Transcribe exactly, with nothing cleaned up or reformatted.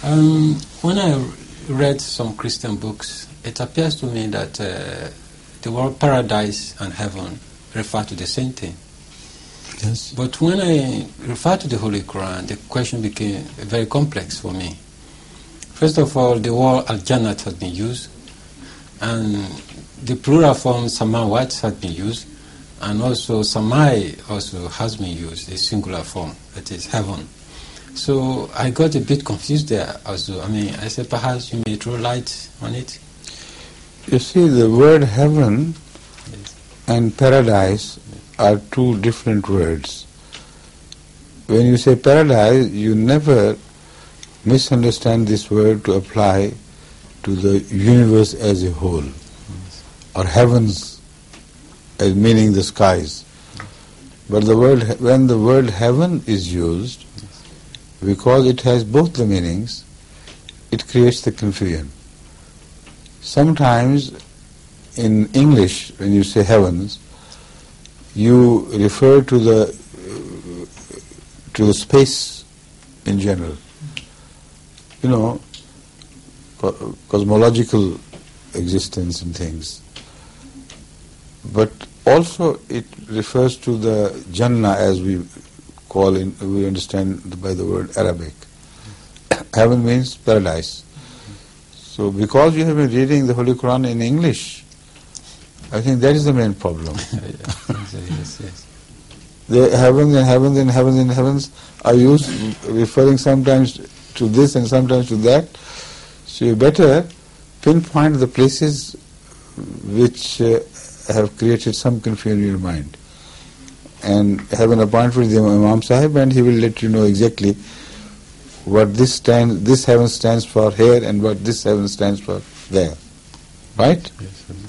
Um, when I read some Christian books, it appears to me that uh, the word paradise and heaven refer to the same thing. Yes. But when I refer to the Holy Quran, the question became very complex for me. First of all, the word al-jannat has been used, and the plural form samawat has been used, and also samai also has been used, the singular form, that is heaven. So I got a bit confused there also. I mean, I said perhaps you may throw light on it. You see, the word heaven Yes. and paradise are two different words. When you say paradise, you never misunderstand this word to apply to the universe as a whole, Yes. or heavens as meaning the skies. But the word, when the word heaven is used, because it has both the meanings, it creates the confusion. Sometimes in English, when you say heavens, you refer to the to the space in general. You know, co- cosmological existence and things. But also it refers to the Jannah, as we call in, we understand by the word Arabic. Heaven means paradise. So because you have been reading the Holy Quran in English, I think that is the main problem. yes, yes, yes. The heavens and heavens and heavens and heavens are used referring sometimes to this and sometimes to that. So you better pinpoint the places which uh, have created some confusion in your mind, and have an appointment with the Imam Sahib, and he will let you know exactly what this stand, this heaven stands for here and what this heaven stands for there. Right? Yes,